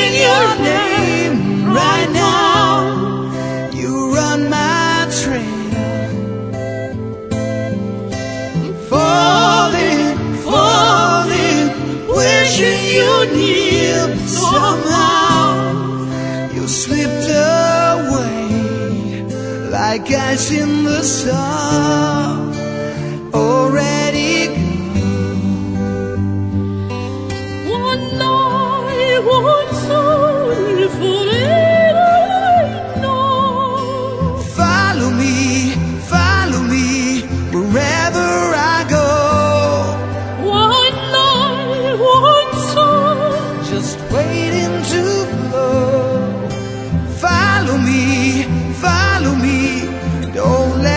screaming your name right now. You run my trail, falling, falling, wishing you near, but somehow you slipped away like ice in the sun. Already one night, one soul, forever I know. follow me, wherever I go. One night, one soul, Just waiting to blow. Follow me, don't let